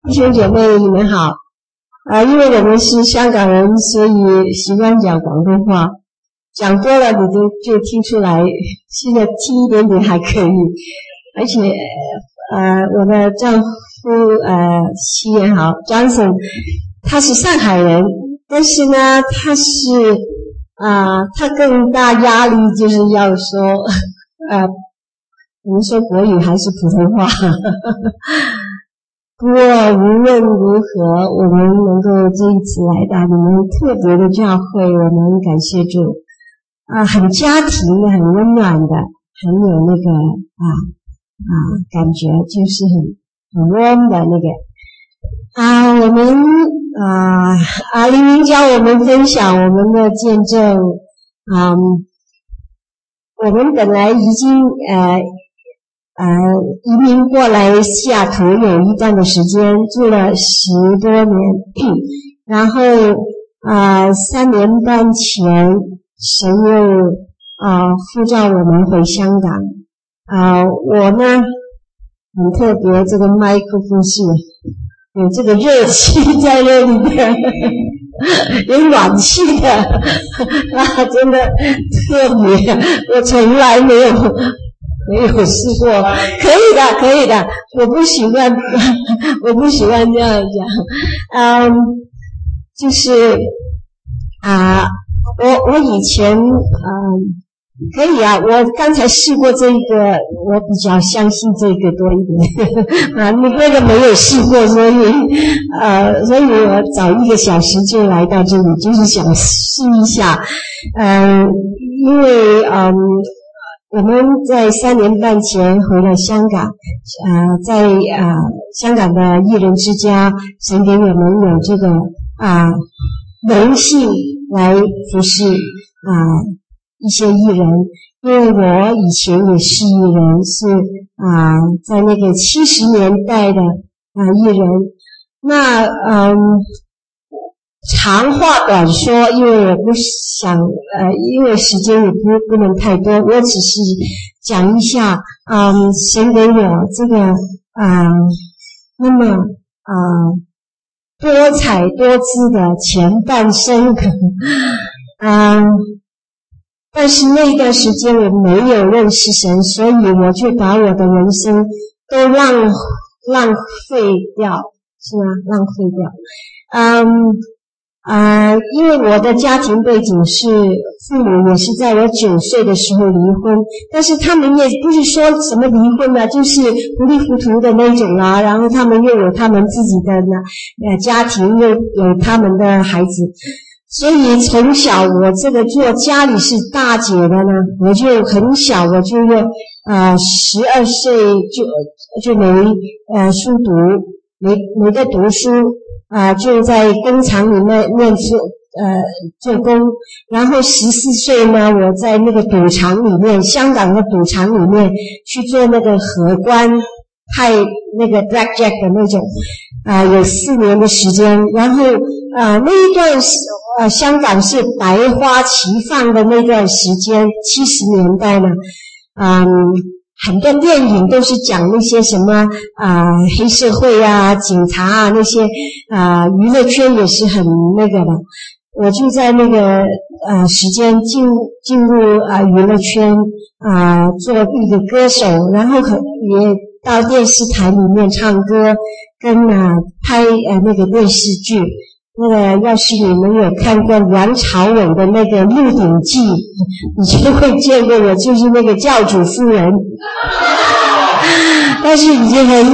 弟兄姐妹你们好。因为我们是香港人，所以习惯讲广东话，讲多了你就听出来，现在听一点点还可以。而且我的丈夫西元豪 Johnson 他是上海人，但是呢他更大压力就是要说我们说国语还是普通话不过无论如何我们能够这一次来到你们特别的教会，我们感谢主很家庭的，很温暖的，很有那个感觉，就是很 warm 的那个我们黎明教我们分享我们的见证。我们本来已经移民过来西雅图有一段的时间，住了10多年，然后3年半前神又呼召我们回香港。我呢很特别，这个麦克风是有这个热气在那里的有暖气的真的特别，我从来没有试过。可以的，我不喜欢这样讲。就是我以前可以我刚才试过这个，我比较相信这个多一点你那个没有试过，所以我早1个小时就来到这里，就是想试一下。因为我们在3年半前回了香港，在香港的艺人之家，神给我们有这个荣幸来服侍一些艺人。因为我以前也是艺人，是在那个70年代的艺人。那长话短说，因为我不想因为时间也不能太多，我只是讲一下神给我这个那么多彩多姿的前半生但是那段时间我没有认识神，所以我就把我的人生都浪费掉，是吗？浪费掉。因为我的家庭背景是父母也是在我9岁的时候离婚，但是他们也不是说什么离婚了，就是糊里糊涂的那种然后他们又有他们自己的家庭，又有他们的孩子，所以从小我这个做家里是大姐的呢，我就很小我就12岁就没书读，没在读书就在工厂里面做工，然后14岁呢，我在那个赌场里面，香港的赌场里面去做那个荷官派那个 blackjack 的那种有4年的时间。然后那一段香港是百花齐放的那段时间，70年代呢很多电影都是讲那些什么黑社会警察那些娱乐圈也是很那个的。我就在那个时间进入娱乐圈做一个歌手，然后也到电视台里面唱歌跟拍那个电视剧。那个要是你们有看过梁朝伟的那个《鹿鼎记》，你就会见过我就是那个教主夫人但是已经很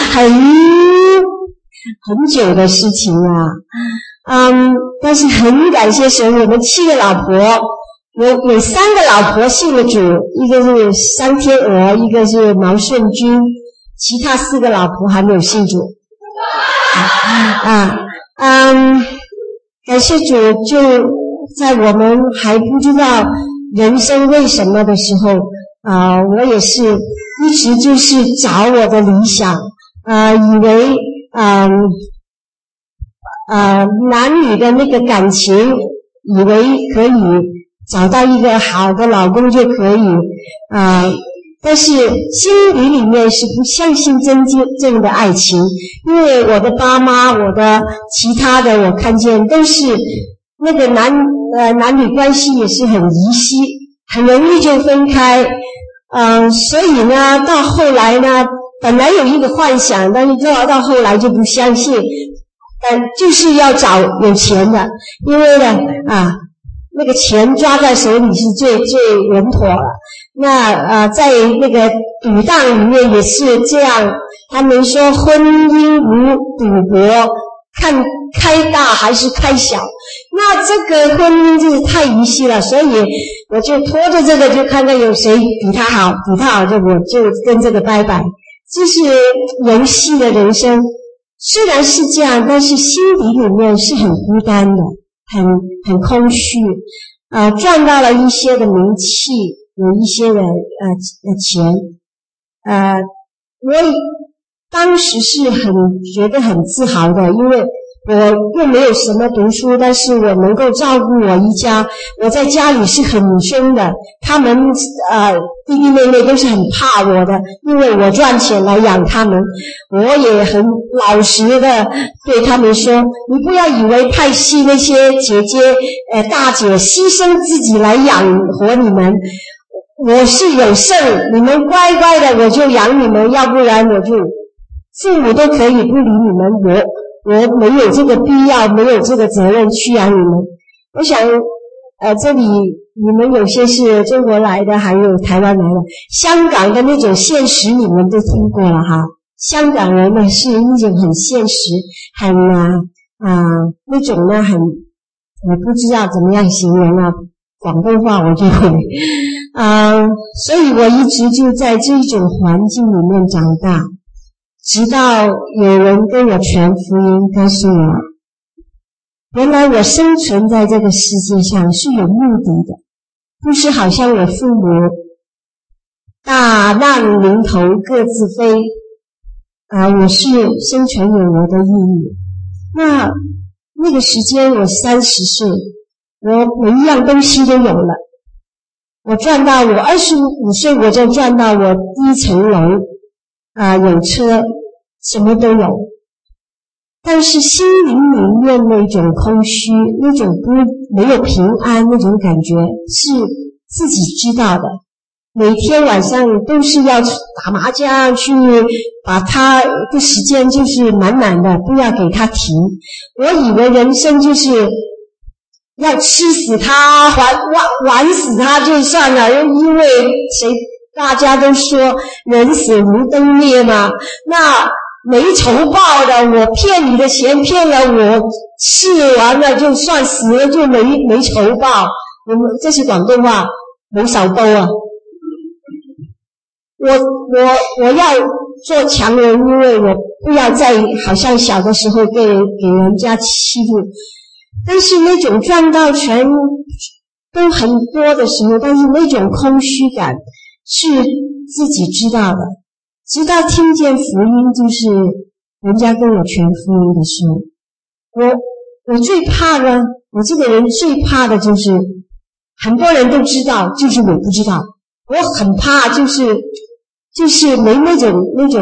久的事情了。但是很感谢神，我们7个老婆有3个老婆信了主，一个是商天娥，一个是毛舜筠，其他4个老婆还没有信主感谢主，就在我们还不知道人生为什么的时候我也是一直就是找我的理想以为男女的那个感情，以为可以找到一个好的老公就可以但是心里面是不相信真正的爱情，因为我的爸妈，我的其他的我看见都是那个男女关系也是很疑稀，很容易就分开。所以呢，到后来呢，本来有一个幻想，但是到后来就不相信，但就是要找有钱的，因为呢那个钱抓在手里是最稳妥了。那在那个赌档里面也是这样，他们说婚姻如赌博，看开大还是开小。那这个婚姻就是太疑稀了，所以我就拖着这个，就看看有谁比他好，就我就跟这个拜拜。这是游戏的人生，虽然是这样，但是心底里面是很孤单的，很空虚。赚到了一些的名气，有一些的钱，我当时是觉得很自豪的，因为我又没有什么读书，但是我能够照顾我一家。我在家里是很凶的，他们弟弟妹妹都是很怕我的，因为我赚钱来养他们。我也很老实的对他们说，你不要以为派系那些姐姐大姐牺牲自己来养活你们，我是有剩，你们乖乖的我就养你们，要不然我就父母都可以不理你们，我没有这个必要，没有这个责任去养你们。我想这里你们有些是中国来的，还有台湾来的，香港的那种现实你们都听过了哈。香港人呢是一种很现实，很那种呢我不知道怎么样形容啊，广东话我就会所以我一直就在这种环境里面长大，直到有人跟我传福音，告诉我原来我生存在这个世界上是有目的的，不是好像我父母大难临头各自飞我是生存有我的意义。那个时间我30岁，我每一样东西都有了，我赚到我25岁我就赚到我第一层楼有车，什么都有。但是心灵里面那种空虚，那种没有平安那种感觉是自己知道的。每天晚上都是要打麻将，去把他的时间就是满满的，不要给他停。我以为人生就是要吃死他，玩死他就算了，因为大家都说人死如灯灭嘛，那没仇报的，我骗你的钱骗了我，吃完了就算死了就没仇报。这是广东话，冇仇報啊。我要做强人，因为我不要再好像小的时候给人家欺负。但是那种赚到钱都很多的时候，但是那种空虚感是自己知道的。直到听见福音，就是人家跟我传福音的时候，我最怕的，我这个人最怕的就是很多人都知道，就是我不知道。我很怕就是没那种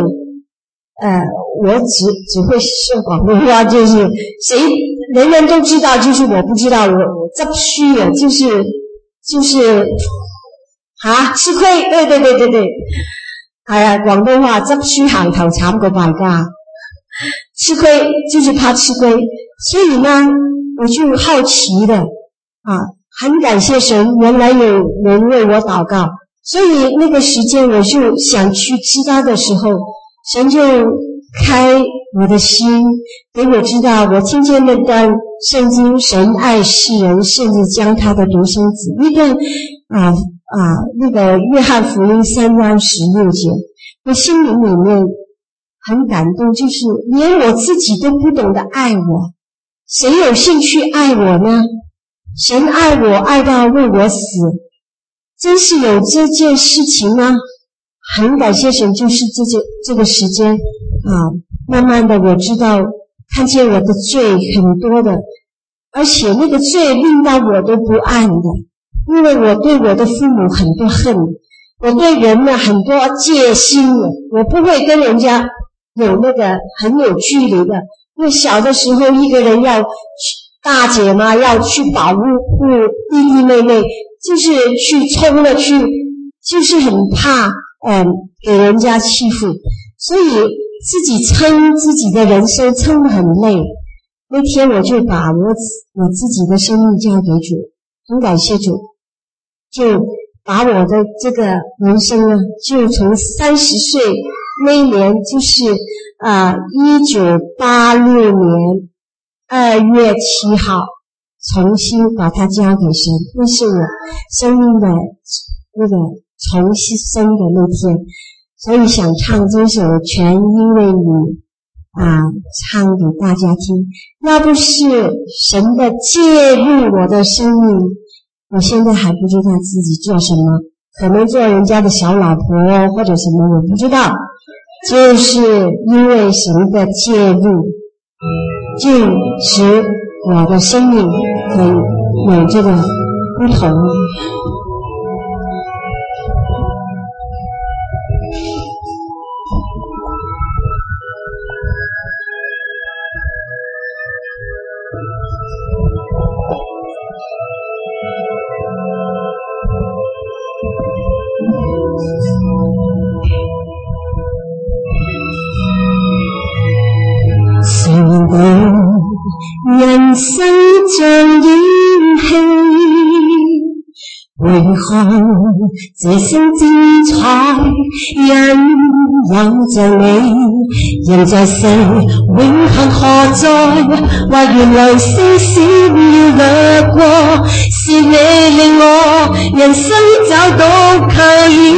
我只会说广东话，就是人人都知道，就是我不知道，我執輸啊，就是吃亏，對，廣東話執輸行頭慘過敗家，吃亏就是怕吃亏。所以呢，我就好奇的很感謝神，原來有人為我禱告。所以那個時間我就想去知道的時候，神就開我的心，給我知道，我聽見那段聖經，神愛世人，甚至將他的獨生子，一個那個約翰福音3章16節，我心靈裡面很感動，就是連我自己都不懂得愛我，誰有興趣愛我呢？神愛我，愛到為我死，真是有這件事情嗎？很感謝神，就是這個時間慢慢的我知道，看見我的罪很多的，而且那個罪令到我都不安的，因為我對我的父母很多恨， 我对人呢很多戒心的，我不会跟人家有那个很有距离的。因为小的时候一个人要大姐嘛要去保护弟弟妹妹，就是去冲了去，就是很怕给人家欺负，所以自己撑自己的人生撑得很累。那天我就把我自己的生命交给主，很感谢主，就把我的这个人生呢，就从30岁那一年，就是1986年2月7号重新把它交给神，那是我生命的那个重新生的那天，所以想唱这首全因为你唱给大家听。要不是神的介入我的生命，我现在还不知道自己做什么，可能做人家的小老婆或者什么，我不知道。就是因为神的介入，就使我的生命可以有这个不同。人生像演戲，回看這生精彩，因有着你，人在世永恆何在？或原來星閃要掠過，是你令我人生找到靠倚。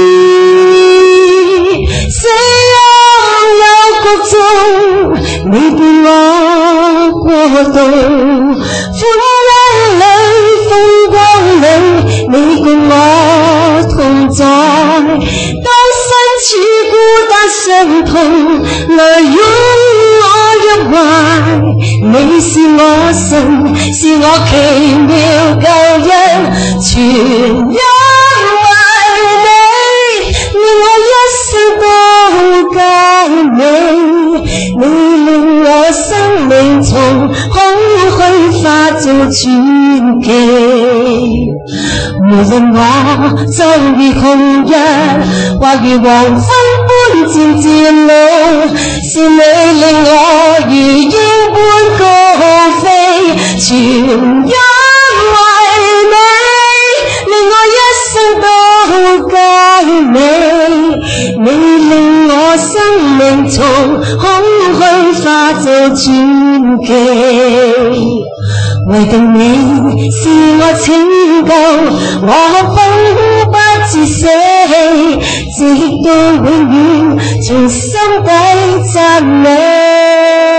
這樣有局中，你伴我過渡，歡欣裏風光裏，你共我同在。當身處孤單傷痛，來擁我入懷。你是我神，是我奇妙救恩，全因為你，令我一生都佳美。你令我生命從空虛化做傳奇。無論我遭遇窮日，或如黃昏般漸漸老，是你令我如鷹般高飛，全因為你，令我一生都佳美。你令我生命從空虛化做傳奇。唯獨你是我拯救，我風不至死，直到永遠，從心底讚美。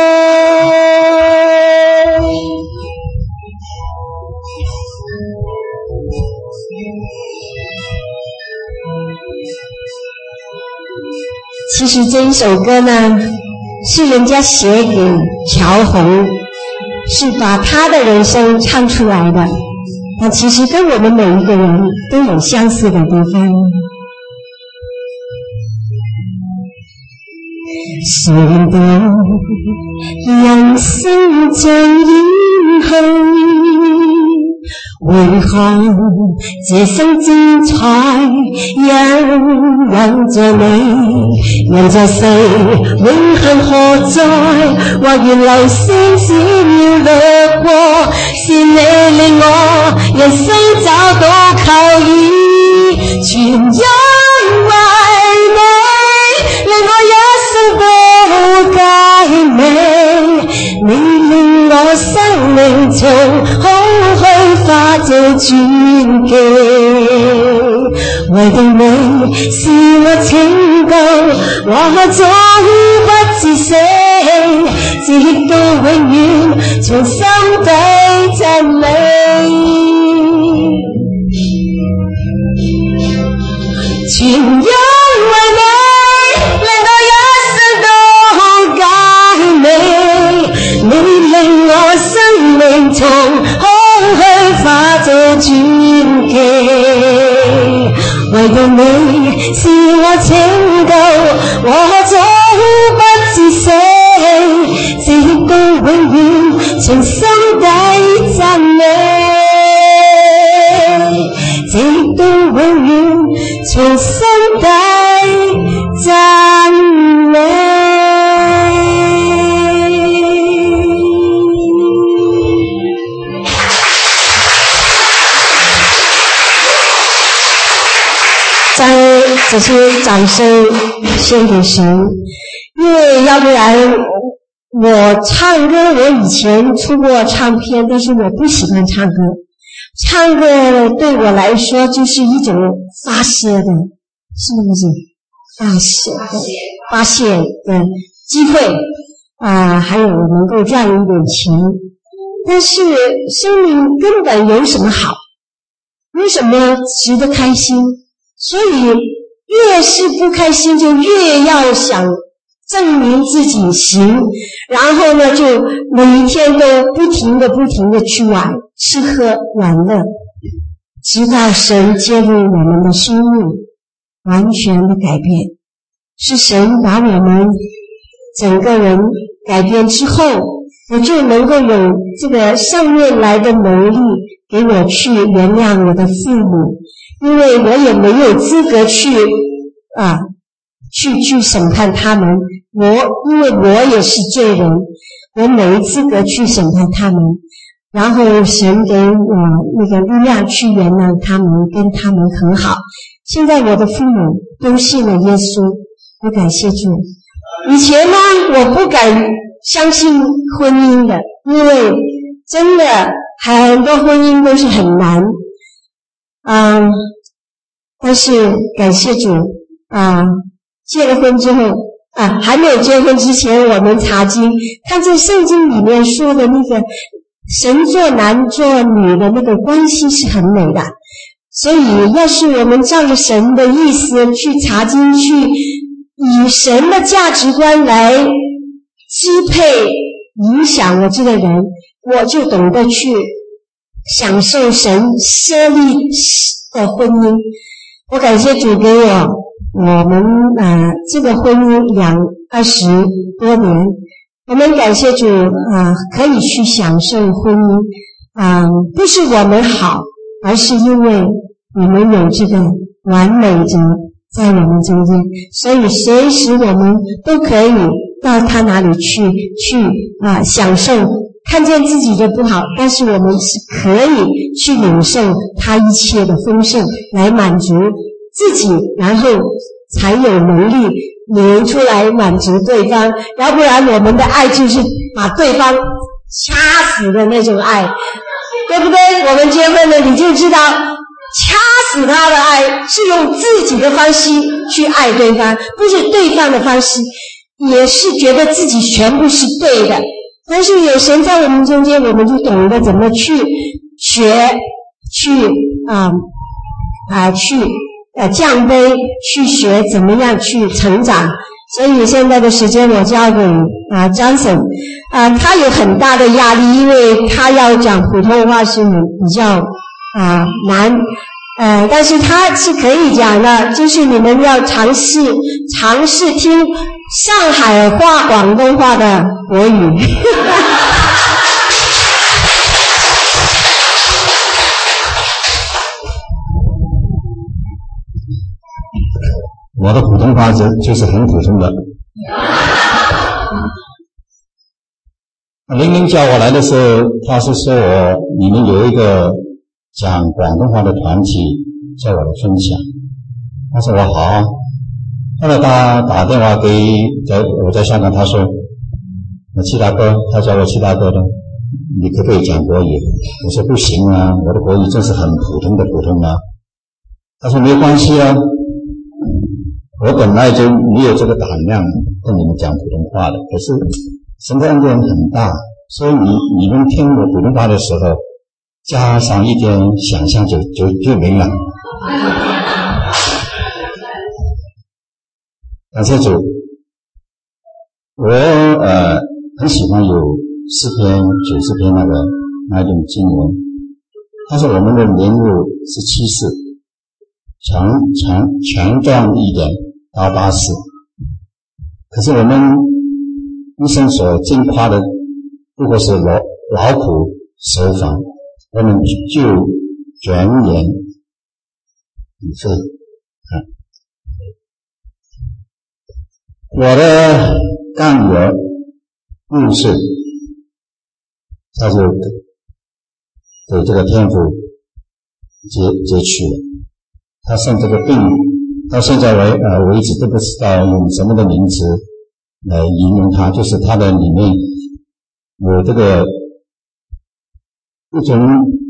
其實這一首歌呢，是人家寫給喬紅，是把他的人生唱出來的，但其實跟我們每一個人都有相似的地方。誰道人生像演戲，回看這生精彩，因有着你，人在世永恆何在？或原來星閃要掠過，是你令我人生找到靠倚，全因為你，令我一生都佳美。你令我生命從空虛化做傳奇，唯獨你是我拯救，我總不至死，直到永遠，從心底讚美。全因為你，令我一生都佳美。你令我生命從空虛化做傳奇，唯唯獨你是我拯救，我總不至死，直到永遠全心底讚美，直到永遠全心底讚美。将这些掌声献给神，因为要不然我唱歌，我以前出过唱片，但是我不喜欢唱歌。唱歌对我来说就是一种发泄的，是那个字，发泄的机会还有能够赚一点钱。但是生命根本有什么好？有什么值得开心？所以越是不开心就越要想证明自己行，然后呢就每一天都不停的去玩，吃喝玩乐，直到神介入我们的生命，完全的改变。是神把我们整个人改变之后，我就能够有这个上面来的能力给我去原谅我的父母，因为我也没有资格去审判他们，因为我也是罪人，我没资格去审判他们。然后神给我那个力量去原谅他们，跟他们和好。现在我的父母都信了耶稣，我感谢主。以前呢，我不敢相信婚姻的，因为真的很多婚姻都是很难。但是感谢主结了婚之后还没有结婚之前，我们查经看这圣经里面说的那个神做男做女的那个关系是很美的，所以要是我们照着神的意思去查经，去以神的价值观来支配影响我这个人，我就懂得去享受神设立的婚姻。我感谢主给我们这个婚姻20多年，我们感谢主可以去享受婚姻不是我们好，而是因为我们有这个完美者在我们中间，所以随时我们都可以到他那里去享受，看见自己的不好，但是我们是可以去领受他一切的丰盛来满足自己，然后才有能力流出来满足对方，要不然我们的爱就是把对方掐死的那种爱，对不对？我们结婚了你就知道，掐死他的爱是用自己的方式去爱对方，不是对方的方式，也是觉得自己全部是对的。但是有神在我们中间，我们就懂得怎么去学，去降卑，去学怎么样去成长。所以现在的时间我交给Johnson，他有很大的压力，因为他要讲普通话是比较难，但是他是可以讲的，就是你们要尝试听上海话、广东话的国语。 我的普通话就是很普通的。玲玲叫我来的时候，她是说你们有一个讲广东话的团体，叫我来分享。她说我好啊。后来她打电话给我在香港，她说七大哥，她叫我七大哥的，你可不可以讲国语？我说不行啊，我的国语真是很普通的普通啊。她说没关系啊，我本来就没有这个胆量跟你们讲普通话的，可是神的恩典很大，所以你们听我普通话的时候，加上一点想象就明了。感谢主，我很喜欢有诗篇90篇那种经文，他说我们的年日是70， 强壮一点到80，可是我们一生所尽夸的，如果是劳苦守法，我们就全年以废。我的干儿60岁，他就给这个天父接去了。他生这个病到现在为止都不知道用什么的名词来形容他，就是他的里面有这个一种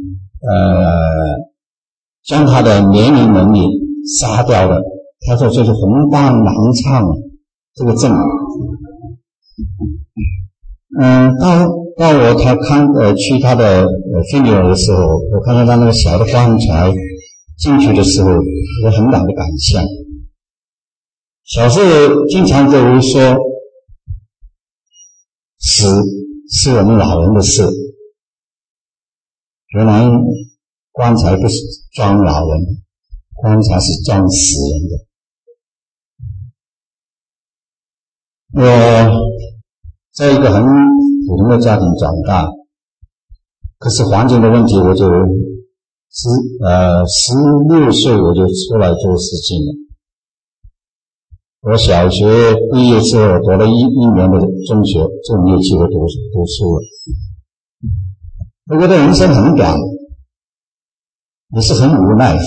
将他的年龄能力杀掉了。他说这是红斑狼疮这个症。到我去他的菲律宾的时候，我看到他那个小的棺材进去的时候，有很大的感想。小时候经常都会说，死是我们老人的事。原来棺材不是装老人，棺材是装死人的。我在一个很普通的家庭长大，可是环境的问题，我就16岁我就出来做事情了。我小学毕业之后读了一年的中学，正业去读书了。我觉得人生很短，也是很无奈。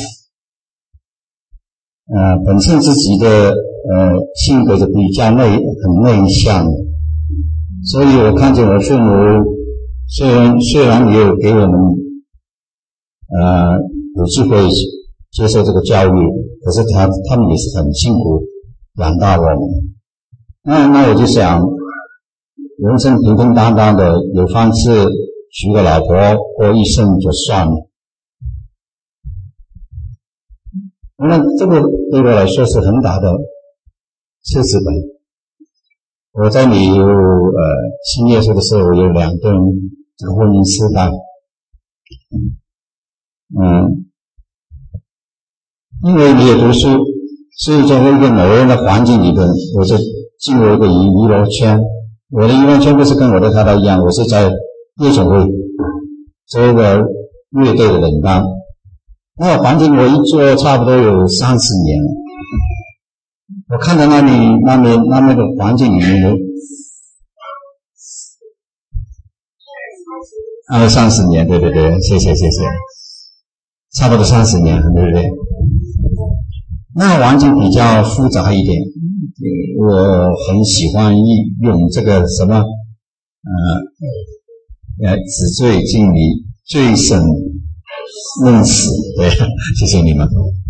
本身自己的性格就比较很内向，所以我看见我父母虽然也有给我们有机会接受这个教育，可是他们也是很辛苦养大我们。那我就想，人生平平淡淡的，有饭吃，娶个老婆过一生就算了。那这个对我来说是很大的奢侈本。我在信耶稣的时候，有2段这个婚姻失败。因为没有读书，所以在一个某人的环境里边，我就进入一个娱乐圈。我的娱乐圈不是跟我的太太一样，我是在夜总会做一个乐队的领班。那个环境我一做差不多有30年了。我看到那边的环境里面的30年，对，谢谢，差不多30年，对不对？那个环境比较复杂一点，我很喜欢用这个什么纸醉金迷，醉生梦死，对，谢谢你们。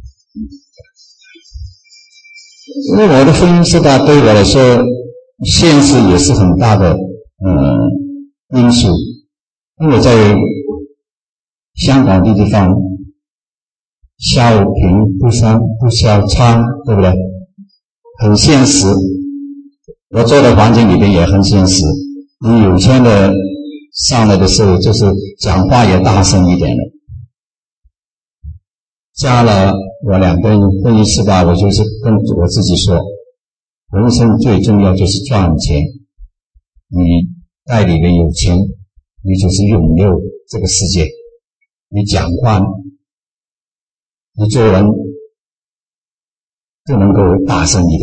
因为我的婚姻失败对我来说，现实也是很大的因素。因为在香港的地方，笑贫不笑娼，对不对？很现实。我做的环境里边也很现实。你有钱的上来的时候，就是讲话也大声一点了。加了我2段婚姻失败，我就是跟我自己说，人生最重要就是赚钱。你在里面有钱，你就是拥有这个世界。你讲话，你做人就能够大声一点。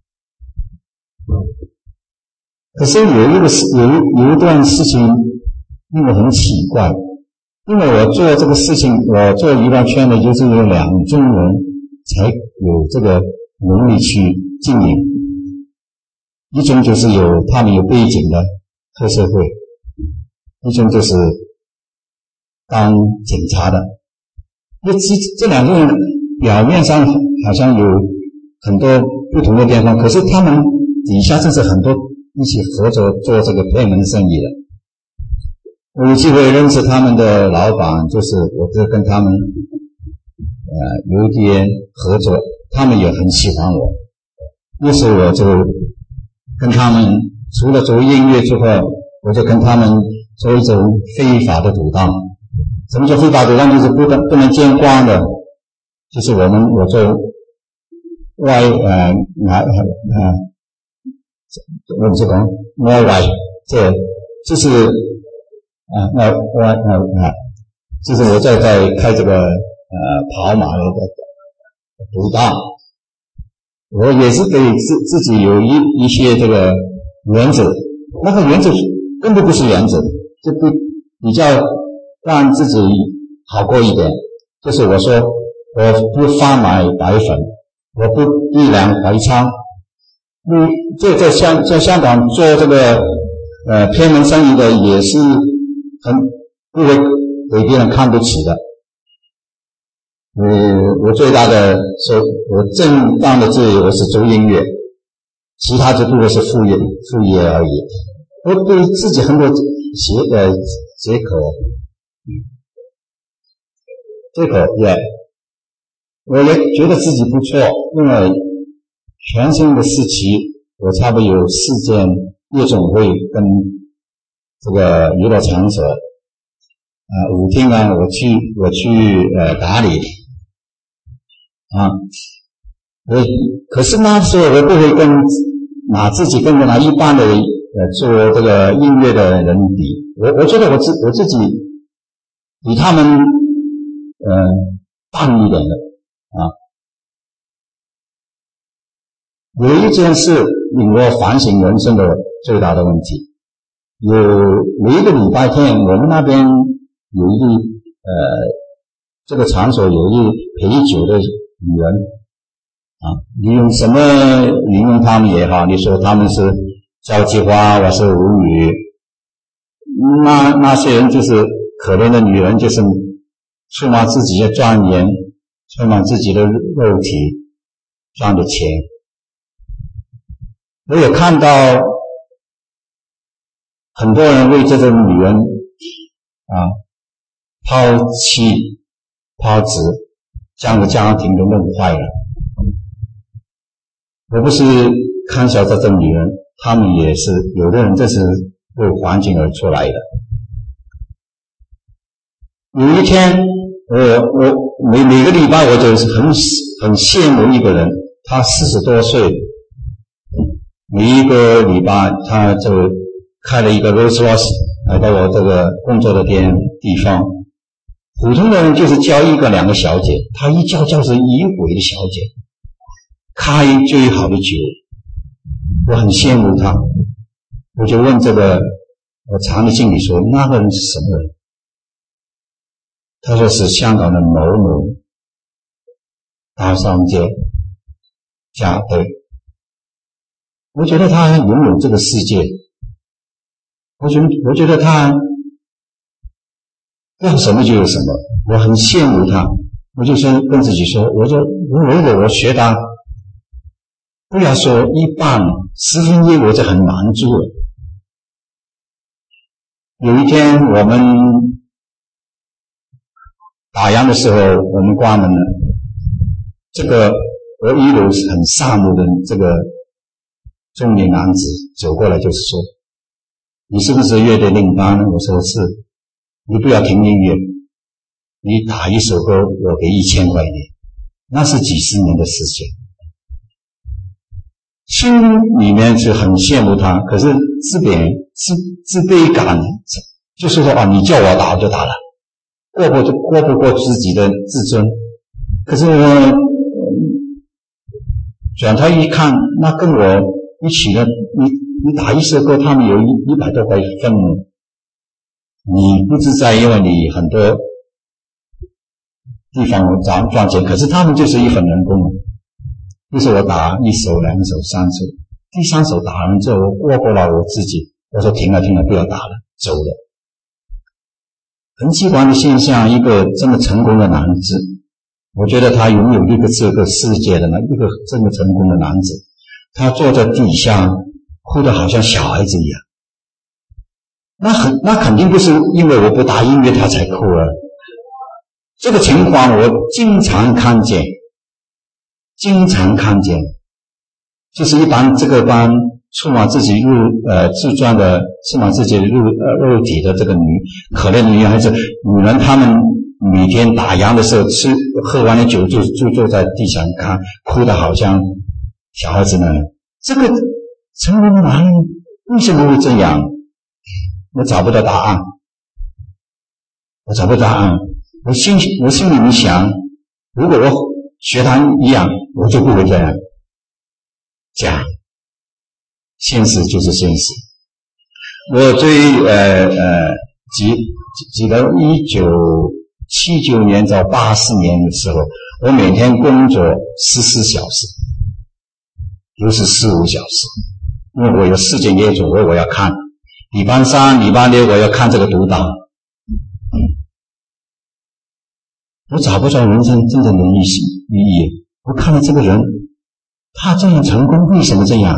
可是有一段事情令我很奇怪，因为我做这个事情，我做娱乐圈的就是有2种人才有这个能力去经营。一种就是他们有背景的黑社会，一种就是当警察的。这2种人表面上好像有很多不同的地方，可是他们底下就是很多一起合作做这个配门生意的。我有机会认识他们的老板，就是我就跟他们有一点合作，他们也很喜欢我。于是我就跟他们除了做音乐之后，我就跟他们做一种非法的赌档。什么叫非法赌档？就是不能见光的， 就是我做外我们这讲外外，就是就是我在开这个跑马的独道，我也是给自己有一些这个原则，那个原则根本不是原则，就比较让自己好过一点。就是我说我不贩卖白粉，我不低量白餐。在香港做这个偏门生意的也是很不会给别人看不起的。我最大的我正当的自由是做音乐，其他就不过是副业而已。我对自己很多借口也，我也觉得自己不错，因为全新的时期，我差不多有4件夜总会跟这个娱乐场所舞厅啊，我去打理可是那时候我不会拿自己跟拿一般的做这个音乐的人比，我觉得我自己比他们棒一点的有一件事令我反省人生的最大的问题，有一个礼拜天，我们那边有这个场所有一陪酒的女人你用什么形容他们也好，你说他们是交际花，我是无语。那些人就是可怜的女人，就是充满自己的庄严，充满自己的肉体，赚的钱。我也看到很多人为这种女人抛弃抛掷，将个家庭都弄坏了。我不是看小这种女人，她们也是有的人这是为环境而出来的。有一天我每个礼拜我就是很羡慕一个人，他40多岁，每一个礼拜他就开了一个 Rolls Royce 来到我这个工作的地方。普通的人就是叫1个2个小姐，他一叫是1回的小姐，开最好的酒，我很羡慕他。我就问这个我厂的经理说，那个人是什么人？他说是香港的某大商家对。我觉得他拥有这个世界，我觉得他要什么就有什么，我很羡慕他。我就说跟自己说，我说如果我学他，不要说1半1/10我就很难做了。有一天我们打烊的时候，我们关门了。这个我1楼是很萨木的这个中年男子走过来，就是说，你是不是乐队领班呢？我说是。你不要听音乐，你打一首歌我给1000块钱，那是几十年的事情。心里面是很羡慕他，可是自卑感就是说你叫我打我就打了，过不过自己的自尊。可是转头一看，那跟我一起的，你打一首歌，他们有100多块分，你不自在，因为你很多地方赚钱，可是他们就是一份人工。就是我打1首、2首、3首，第3首打完之后，我过了我自己，我说停了，不要打了，走了。很奇怪的现象，一个这么成功的男子，我觉得他拥有一个这个世界的一个这么成功的男子，他坐在地下哭得好像小孩子一样。那肯定不是因为我不打音乐他才哭了。这个情况我经常看见，就是一般这个班充满自己自传的充满自己肉体的这个可怜的女孩子女人，她们每天打烊的时候喝完了酒就坐在地上看，哭得好像小孩子呢。这个成人的男人为什么会这样？我找不到答案，我心里面想，如果我学他一样，我就不会这样。现实就是现实。我最记得1979年到84年的时候，我每天工作14小时，不是15小时，因为我有4件业主，我要看礼拜3、礼拜6我要看这个督导。我找不到人生真正的意义。我看了这个人，他这样成功，为什么这样？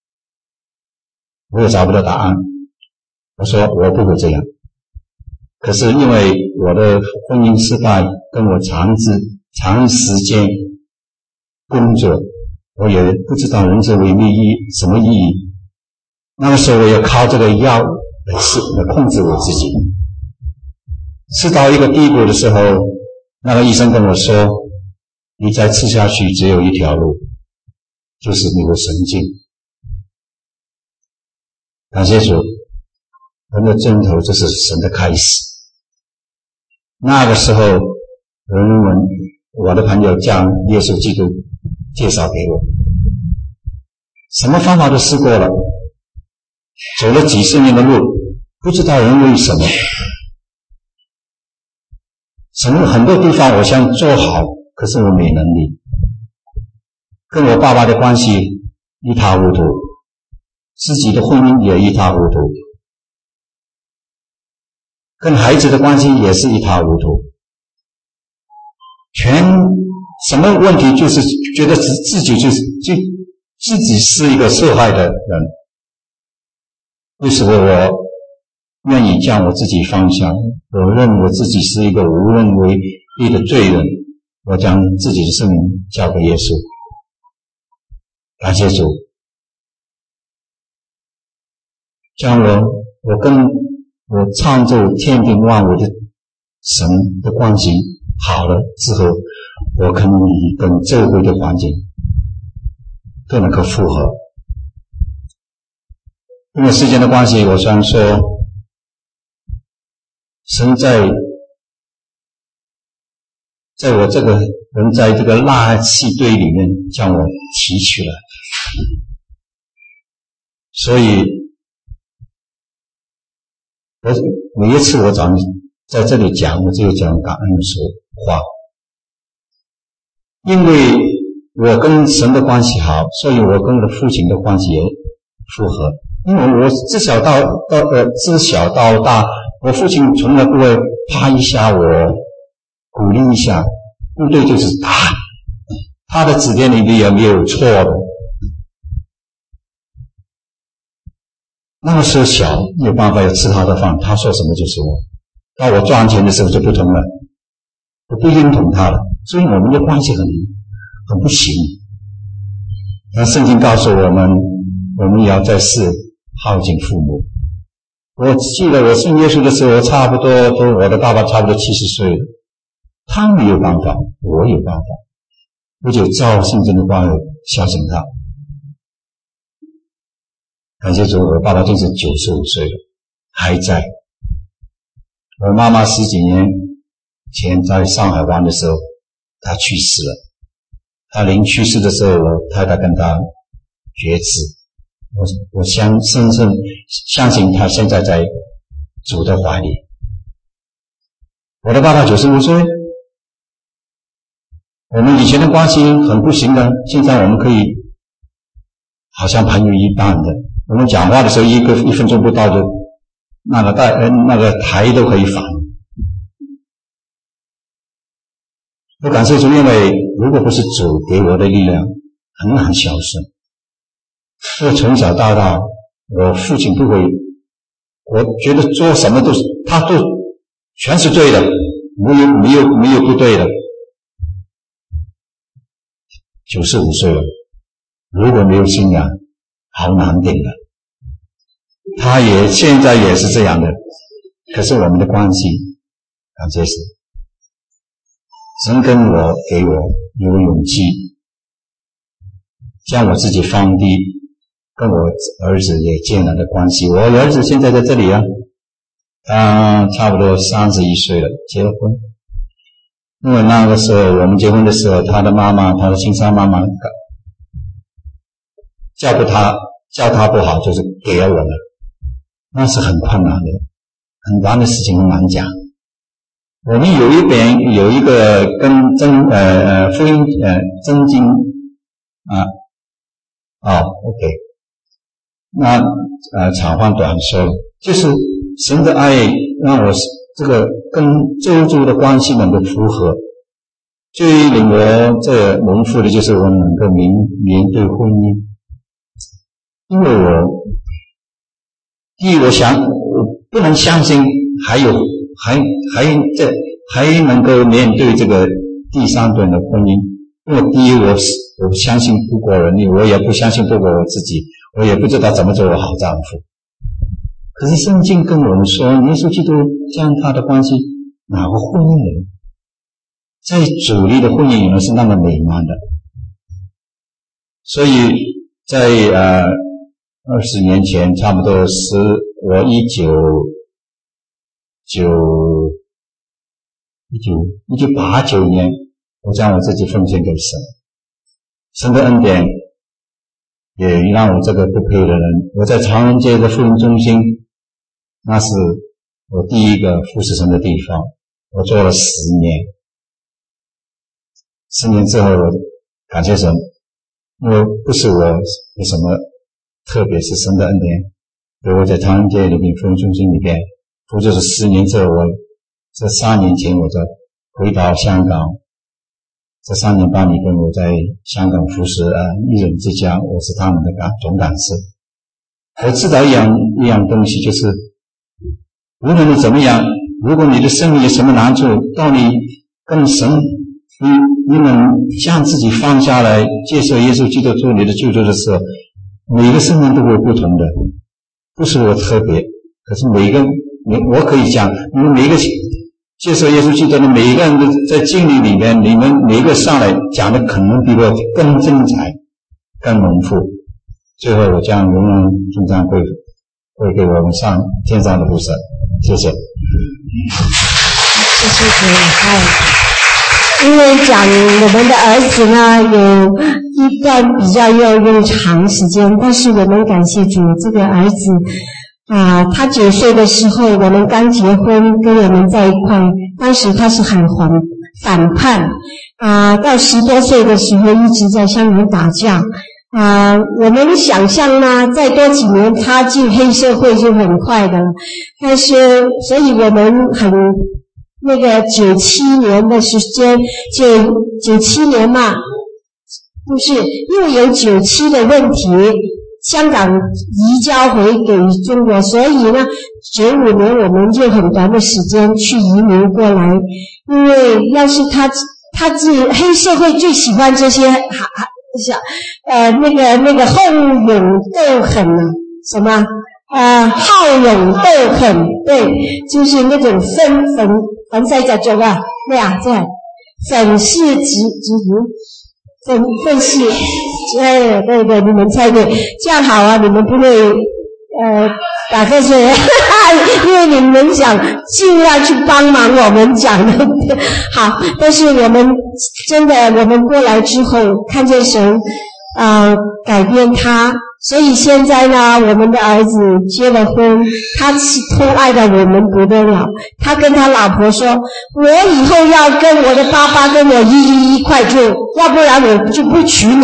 我也找不到答案。我说我不会这样。可是因为我的婚姻失败，跟我长时间工作，我也不知道人生有什么意义。那个时候我也靠这个药来控制我自己。吃到一个地步的时候，那个医生跟我说，你再吃下去只有一条路，就是你的神经。感谢主，人的尽头就是神的开始。那个时候我的朋友将耶稣基督介绍给我，什么方法都试过了，走了几十年的路，不知道人为什么很多地方我想做好，可是我没能力。跟我爸爸的关系一塌糊涂，自己的婚姻也一塌糊涂，跟孩子的关系也是一塌糊涂，什么问题就是觉得自己是一个受害的人。为什么我愿意将我自己放下？我认我自己是一个无能为力的罪人，我将自己的生命交给耶稣。感谢主，将我跟我创造天地万物的神的关系好了之后，我可以跟周围的环境都能够复合。因为时间的关系，我想说，神在我这个人在这个垃圾堆里面将我提取了，所以每一次我在这里讲，我就讲感恩的话。因为我跟神的关系好，所以我跟我的父亲的关系也复合。因为我自小到大，我父亲从来不会拍一下我，鼓励一下，不对就是打。他的指点里面也没有错的。那个时候小，没有办法要吃他的饭，他说什么就是我。到我赚钱的时候就不同了，我不认同他了，所以我们的关系很不行。那圣经告诉我们也要在世孝敬父母。我记得我信耶稣的时候，我的爸爸差不多70岁了，他没有办法，我有办法，我就照圣经的话孝敬他。感谢主，我爸爸就是95岁了，还在。我妈妈10几年前在上海湾的时候，她去世了。她临去世的时候，我太太跟她决志。我深深相信她现在在主的怀里。我的爸爸95岁，我们以前的关系很不行的，现在我们可以好像朋友一般的。我们讲话的时候1分钟不到就那个台都可以反。我感谢主，因为如果不是主给我的力量，很难孝顺。我从小到大，我父亲不会，我觉得做什么他都全是对的，没有不对的。95岁了，如果没有信仰，好难顶的。他现在也是这样的，可是我们的关系，感谢神。 神给我有勇气，将我自己放低，跟我儿子也建立了关系。我儿子现在在这里啊，他差不多31岁了，结了婚。因为那个时候我们结婚的时候，他的亲生妈妈叫他不好，就是给了我了，那是很困难的，很难的事情，很难讲。我们有一个跟福音真经OK， 那长话短说，就是神的爱让我这个跟周遭的关系能够符合。最令我这蒙福的就是我能够面对婚姻，因为第一我不能相信还能够面对这个第三段的婚姻。因为第一我不相信不过人力，我也不相信不过我自己，我也不知道怎么做我好丈夫。可是圣经跟我们说，耶稣基督将他的关系哪个婚姻里，在主里的婚姻里面是那么美满的。所以在20年前，差不多是我1989年，我将我自己奉献给神。神的恩典也让我这个不配的人，我在长安街的福音中心，那是我第一个服侍神的地方，我做了10年。10年之后，我感谢神，因为不是我有什么特别，是神的恩典。所以我在长安街里面福音中心里边服侍了10年之后，这3年前我再回到香港，这3年半里边我在香港服侍一人之家，我是他们的总干事。我知道一样东西，就是无论你怎么样，如果你的生命有什么难处，当你跟神你能将自己放下来，接受耶稣基督做你的救主的时候，每个生命都会不同的。不是我特别，可是我可以讲，你们每个接受耶稣基督的每一个人都在经历里面，你们每一个上来讲的可能比我更精彩更丰富。最后我将荣耀颂赞归给我们上天上的父神。谢谢。 谢谢主爱。因为讲我们的儿子呢，有一段比较要用长时间，但是我们感谢主，这个儿子他9岁的时候，我们刚结婚，跟我们在一块，当时他是很反叛到10多岁的时候一直在香港打架我们想象呢，再多几年他进黑社会就很快的了，但是所以我们很那个97年的时间，97年嘛，不是因为有97的问题，香港移交回给中国，所以呢95年我们就很短的时间去移民过来。因为要是他黑社会最喜欢这些那个好勇斗狠什么好勇斗狠，对，就是那种粉碎着做对这粉饰直粉饰，对，你们猜对，这样好你们不会打瞌睡因为你们想尽量去帮忙我们讲的好，但是我们真的我们过来之后看见神改变他，所以现在呢我们的儿子结了婚，他是痛爱的我们不得了，他跟他老婆说，我以后要跟我的爸爸跟我一块住，要不然我就不娶你，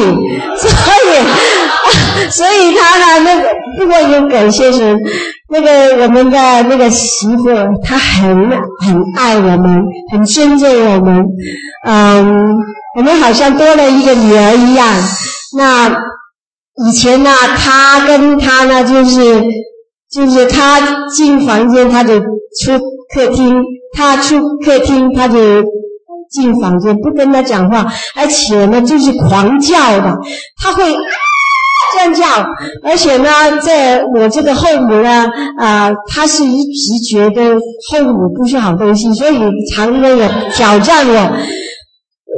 所以他呢不过有感谢神，我们的那个媳妇她很爱我们，很尊重我们我们好像多了一个女儿一样。那以前呢他跟他呢就是他进房间他就出客厅，他出客厅他就进房间，不跟他讲话，而且呢就是狂叫的，他会这样叫，而且呢我这个后母呢他是一直觉得后母不是好东西，所以常常有挑战我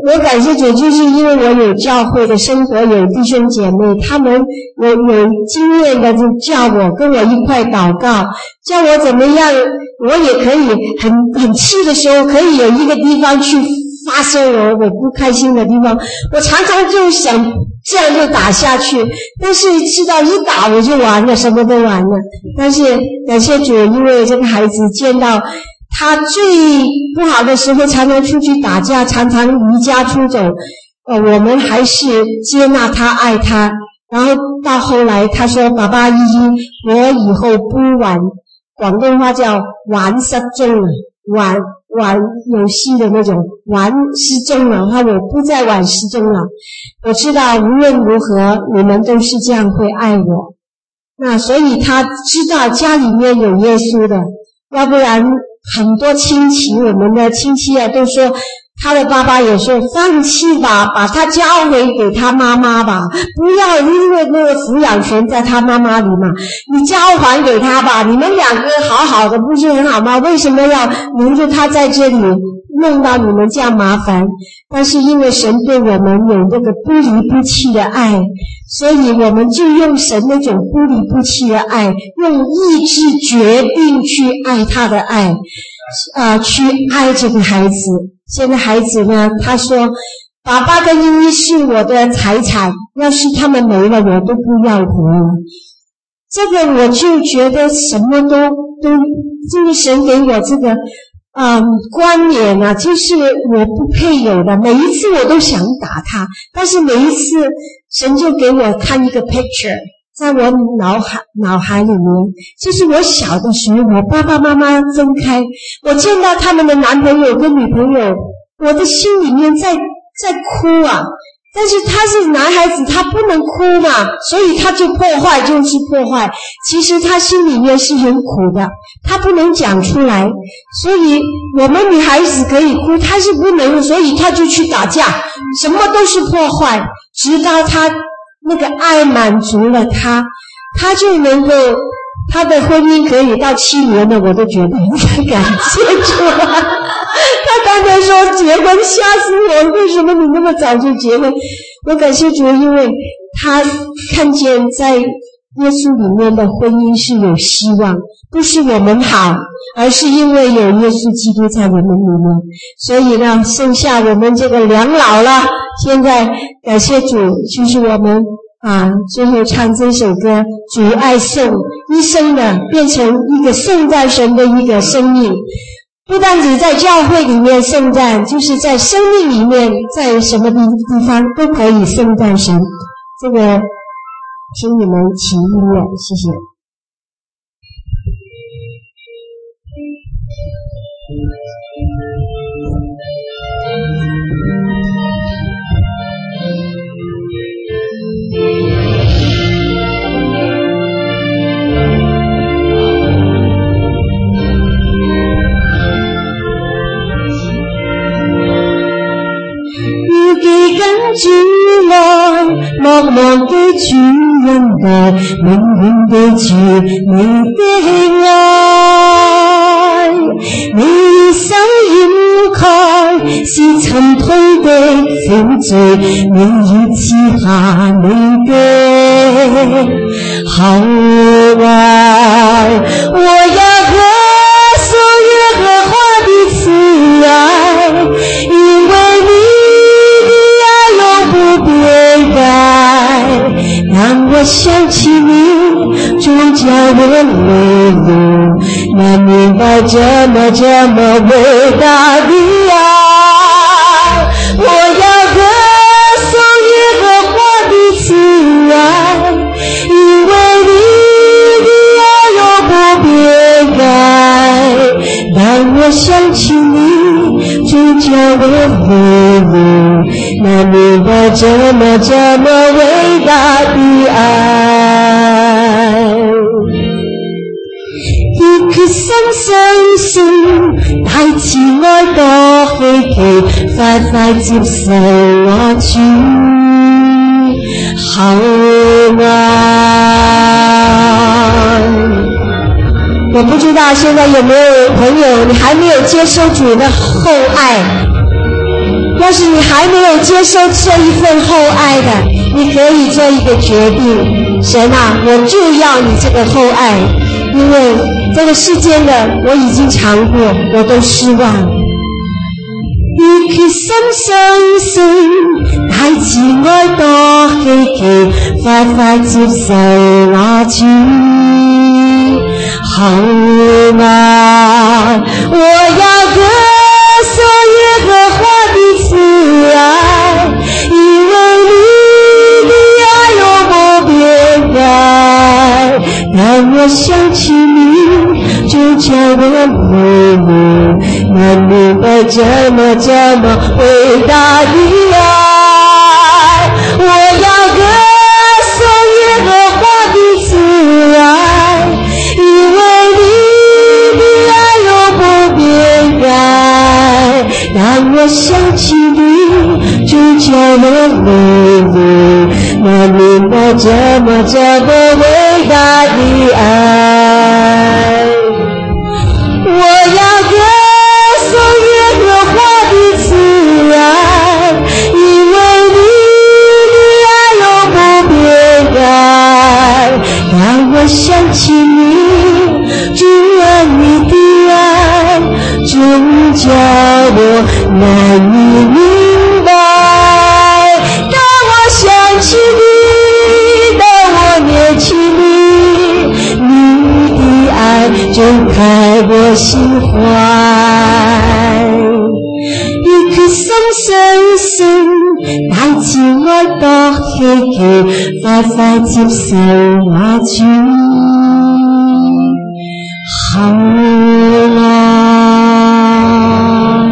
我感谢主，就是因为我有教会的生活，有弟兄姐妹，他们有经验的就叫我跟我一块祷告，叫我怎么样，我也可以很气的时候，可以有一个地方去发射我不开心的地方。我常常就想这样就打下去，但是知道一打我就完了，什么都完了。但是感谢主，因为这个孩子见到他最不好的时候，常常出去打架，常常离家出走，我们还是接纳他，爱他。然后到后来他说，爸爸姨姨，我以后不玩，广东话叫玩失踪了，玩游戏的那种，玩失踪了，他我不再玩失踪了。我知道无论如何你们都是这样会爱我，那所以他知道家里面有耶稣的，要不然很多亲戚，我们的亲戚啊都说，他的爸爸也说放弃吧，把他交回给他妈妈吧，不要因为那个抚养权在他妈妈里嘛，你交还给他吧，你们两个好好的不是很好吗？为什么要留着他在这里，弄到你们这样麻烦？但是因为神对我们有这个不离不弃的爱，所以我们就用神那种不离不弃的爱，用意志决定去爱他的爱，去爱这个孩子。现在孩子呢，他说爸爸跟依依是我的财产，要是他们没了我都不要活了。这个我就觉得什么都就是神给我这个观念啊，就是我不配有的。每一次我都想打他，但是每一次神就给我看一个 picture 在我脑海里面，就是我小的时候，我爸爸妈妈分开，我见到他们的男朋友跟女朋友，我的心里面在哭啊。但是他是男孩子，他不能哭嘛，所以他就破坏，就是破坏。其实他心里面是很苦的，他不能讲出来。所以我们女孩子可以哭，他是不能，所以他就去打架，什么都是破坏。直到他那个爱满足了他就能够，他的婚姻可以到7年了，我都觉得很感谢主啊。他刚才说结婚，吓死我，为什么你那么早就结婚？我感谢主，因为他看见在耶稣里面的婚姻是有希望，不是我们好，而是因为有耶稣基督在我们里面。所以呢，剩下我们这个两老了，现在感谢主，就是我们最后唱这首歌，主爱颂，一生的变成一个颂赞神的一个生命。不单只在教会里面颂赞，就是在生命里面，在什么地方都可以颂赞神。这个请你们起音乐，谢谢。主來，莫忘記主恩待，永遠記住你的愛。你手掩蓋是塵推的苦罪，你已賜下你的厚愛。我要歌頌耶和華的慈愛，因為當我想起你，就叫我淚流，難明白這麼偉大的愛。我要歌頌耶和華的慈愛，因為你的愛永不變改。當我想起你，就叫我淚流，難明白這麼偉大的愛。一顆心相信大慈愛多稀奇，快快接受我主厚愛。我不知道現在有沒有朋友你還沒有接受主的厚愛， 要是你还没有接受这一份厚爱的，你可以做一个决定，神啊，我就要你这个厚爱，因为这个世間的我已經嘗過，我都失望。以決心相信，大慈愛多稀奇，快快接受我主。好嗎？我要歌頌耶和華的慈愛，因為你的愛永不變改。當我想起你，就叫我淚目難明白這麼偉大的愛。我要歌頌耶和華的慈愛，因為你的愛永不變改。當我想起你，就叫我淚目難明白這麼偉大的愛。我要歌頌耶和華的慈愛，因為你的愛永不變改。當我想起你，主啊，你的愛總叫我難以明白。當我想起你，當我念起你的愛就開我心懷。一顆心相信，大慈愛多稀奇，快快接受我主。好啊！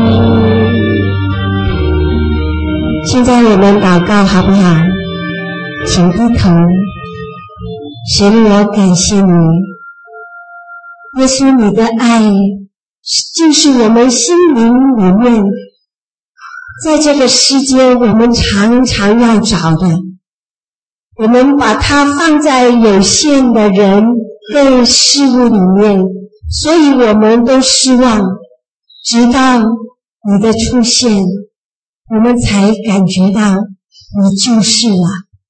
現在我們禱告好不好？請低頭。神，我感謝你，耶穌，你的愛就是我們心靈裡面，在這個世間我們常常要找的。我們把它放在有限的人跟事物裡面，所以我們都失望，直到你的出現，我們才感覺到你就是了。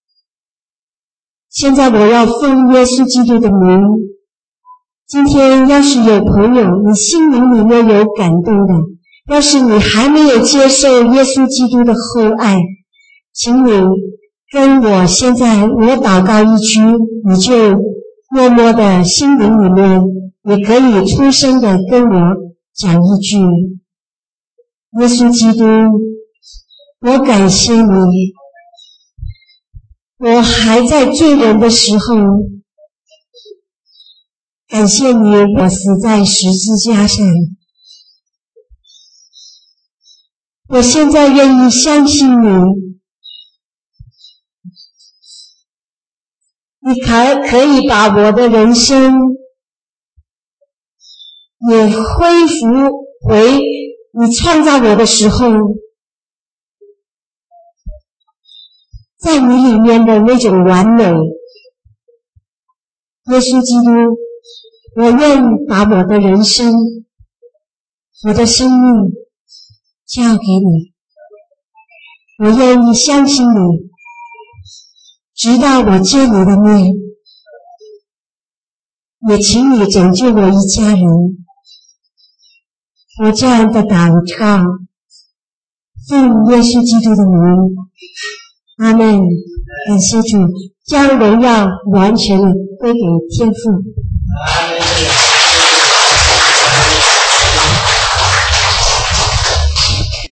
現在我要奉耶穌基督的名，今天要是有朋友你心靈裡面有感動的，要是你還沒有接受耶穌基督的厚愛，請你跟我現在我禱告一句，你就默默的心靈裡面也可以出聲的跟我講一句：耶穌基督，我感謝你，我還在罪人的時候，感謝你，我死在十字架上。我現在願意相信你，你可以把我的人生也恢復回你創造我的時候，在你裡面的那種完美。耶穌基督，我願把我的人生，我的生命交給你，我願意相信你，直到我見你的面，也請你拯救我一家人。我這樣的禱告，奉耶穌基督的名，阿們。感謝主，將榮耀完全的歸給天父。